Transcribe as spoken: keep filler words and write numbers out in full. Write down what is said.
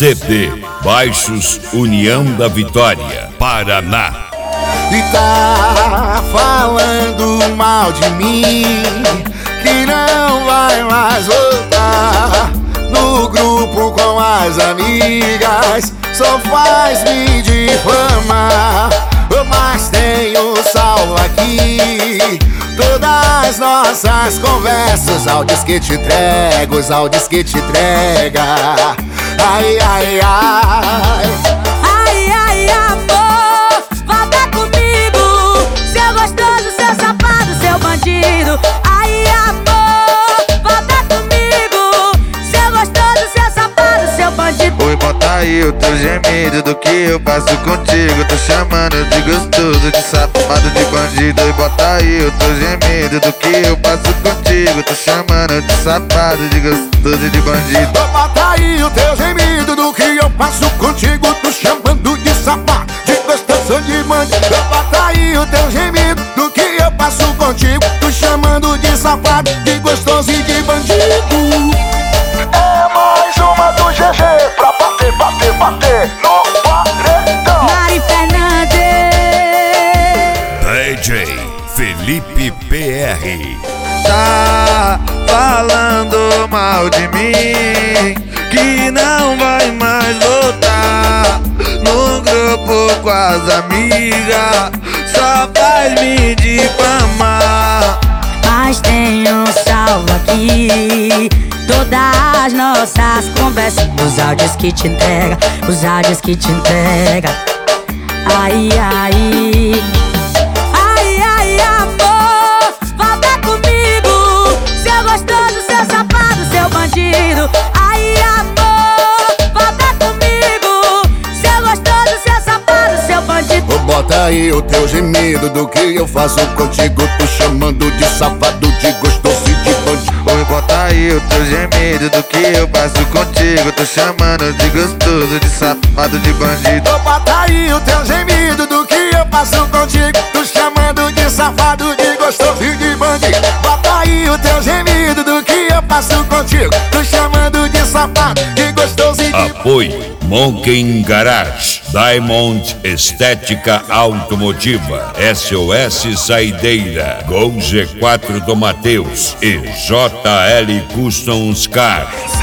C D Baixos União da Vitória, Paraná. E tá falando mal de mim, que não vai mais voltar no grupo com as amigas, só faz me difamar. Mas tenho salvo aqui todas nossas conversas, áudios que te entrego, os áudios que te entrega. Ai, ai, ai. Ai, ai, amor, volta comigo, seu gostoso, seu safado, seu bandido. Ai, amor, volta comigo, seu gostoso, seu safado, seu bandido. Oi, bota aí o teu gemido do que eu passo contigo. Tô chamando de gostoso, de safado, de bandido. Oi, bota aí o teu gemido do que eu passo contigo. Tô chamando de safado, de gostoso, de bandido. Bota aí o teu gemido do que eu passo contigo. Tô chamando de safado, de gostoso, de bandido. Bota aí o teu gemido do que eu passo contigo. Tô chamando de safado, de gostoso e de bandido. É mais uma do G G pra bater, bater, bater no paredão. Mari Fernandes. D J Felipe P R. Tá falando mal de mim, que não vai mais voltar no grupo com as amigas, só faz me difamar. Mas tenho salvo aqui todas as nossas conversas, os áudios que te entrega, os áudios que te entrega. Ai, ai. Ai, ai, amor, volta comigo, seu gostoso, seu safado, seu bandido. Ai, amor, volta comigo, seu gostoso, seu safado, seu bandido. Ô, bota aí o teu gemido do que eu faço contigo. Tô chamando de safado, de gostoso e de bandido. Oi, bota aí o teu gemido do que eu passo contigo. Tô chamando de gostoso, de safado, de bandido. Ô, bota aí o teu gemido do que eu passo contigo. Tô chamando de safado, de gostoso e de bandido. Bota aí o teu gemido do que eu passo contigo. Tô chamando de safado, de gostoso e de bandido. Apoio Monkey Garage, Diamond Estética Automotiva, S O S Saideira, Gol G quatro do Mateus e J L Customs Cars.